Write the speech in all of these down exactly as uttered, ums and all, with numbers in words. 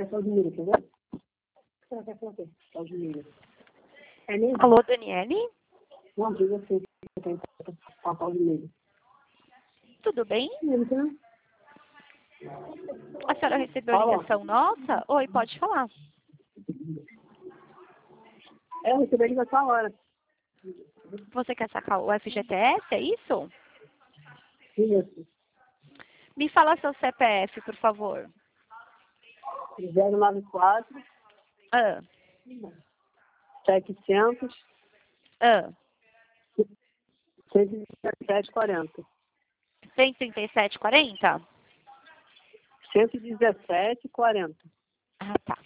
É só o dinheiro, quer ver? O que ela quer falar aqui? Só o dinheiro. É mesmo? Alô, Daniele? Não, diga assim. Eu tenho que passar o dinheiro. Tudo bem? Então, A senhora recebeu a fala. ligação nossa? Oi, pode falar. É, eu recebi a ligação agora. Você quer sacar o F G T S, é isso? Isso. Me fala seu C P F, por favor. zero nove quatro, Ah, setecentos, ah. cento e dezessete, quarenta. cento e trinta e sete, quarenta? cento e dezessete, quarenta. Ah, tá.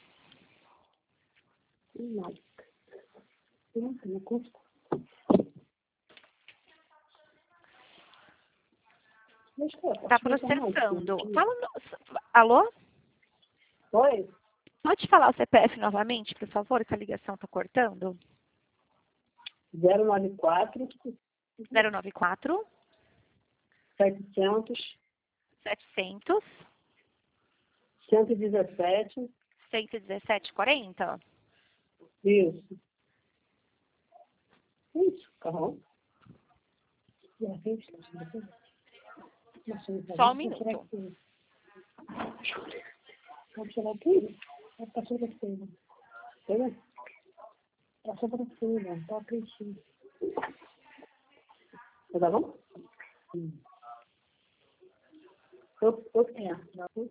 Tá processando. Fala no... Alô? Oi? Pode falar o C P F novamente, por favor, que a ligação tá cortando? zero nove quatro, zero nove quatro, setecentos, setecentos, cento e dezessete. cento e dezessete, quarenta? Isso. Isso, carro. Só um minuto. Pode tirar tudo? Passou para cima. Pega? Passou para cima. Tá preenchido. Tá bom? Hum. Eu, eu, é.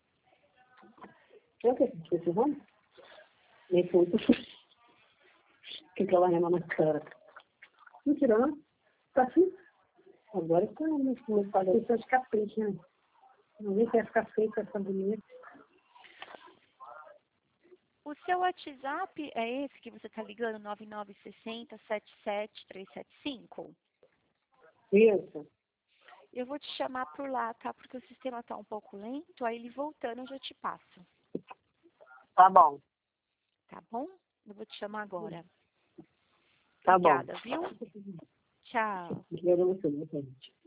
Eu que esqueci, vamos? Nem foi. Fica lá na cara. Não tirou, não? Tá assim? Agora tá no meu padrão. Isso é de capricho, né? Ninguém quer ficar feio com essa bonita. O seu WhatsApp é esse que você tá ligando, nove nove seis zero, sete sete três sete cinco? Isso. Eu vou te chamar por lá, tá? Porque o sistema tá um pouco lento, aí ele voltando eu já te passo. Tá bom. Tá bom? Eu vou te chamar agora. Tá Obrigada, bom. viu? Tchau. Obrigada a você, gente.